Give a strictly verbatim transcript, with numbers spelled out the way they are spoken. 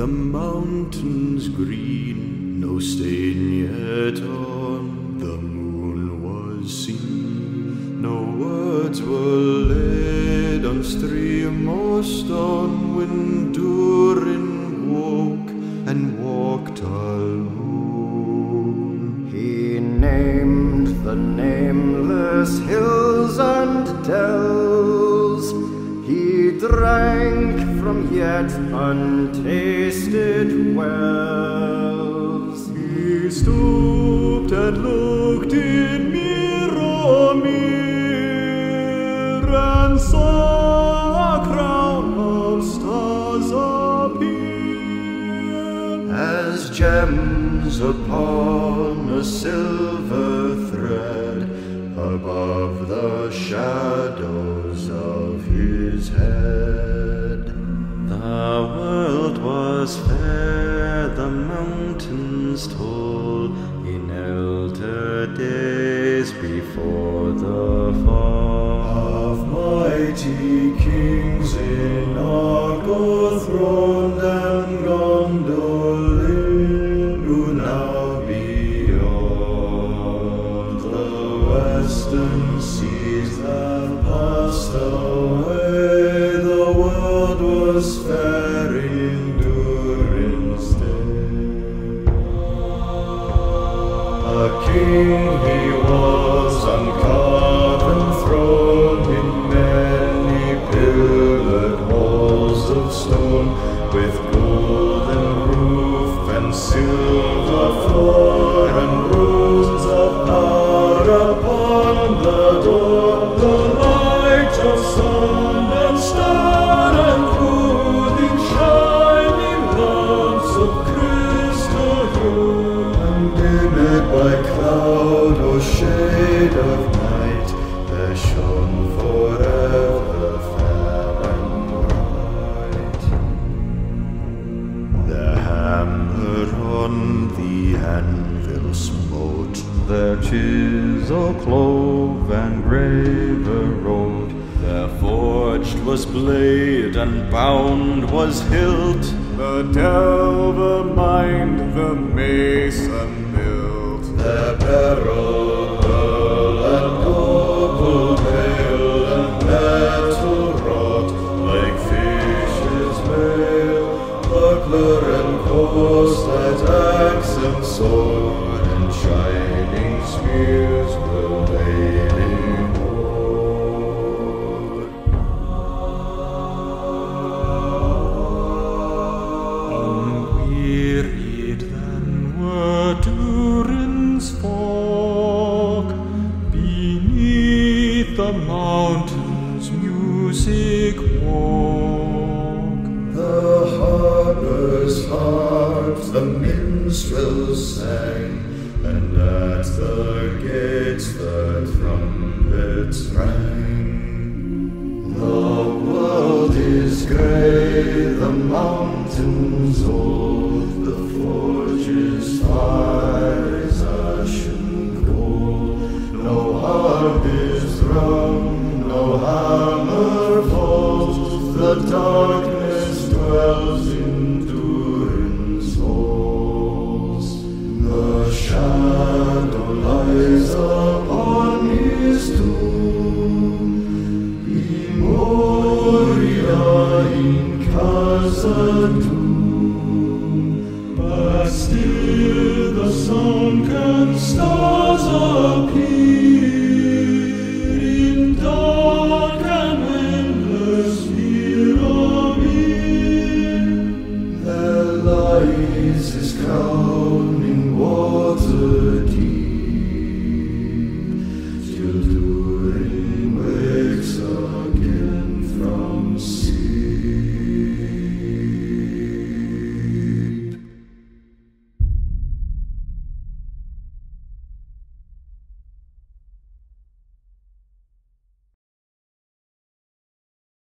the mountains green, no stain yet on the moon was seen. No words were laid on stream or stone when Durin woke and walked alone. He named the nameless hills and dells. He drank from yet untasted wells. He stooped and looked in Mirror and saw a crown of stars appear as gems upon a silver thread above the shadows of his head. The world was fair, the mountains tall, in elder days before the fall of mighty kings in Argo throned and Gondolin, who now beyond the western seas that passed away, the world was fair in Durin's day. A king he was on carven throne in many pillared halls of stone, with golden roof and silver floor and runes of power upon the door. The light of sun and star and moon in shining lamps of crystal hue, unlimit by cloud or shade of night, there shone forever fair and bright. The hammer on the anvil smote, their chisel clove and graver wrote. Their forged was blade and bound was hilt, the delver mined, the mason built. Their beryl, pearl, and opal veil and metal wrought, like fishes' mail, buckler and corset, axe and sword, and shining spears were laid in hoard. Unwearied then were Durin's folk, beneath the mountains' music woke. The harper's harps, the minstrels sang, and at the gates the trumpets rang. The world is grey, the mountains old, the forges fire is ashen cold. No harp is rung, no hammer falls, the darkness dwells in Durin's halls. The shadow lies upon his tomb, in Moria in Khazad-dûm, but still the sunken stars appear.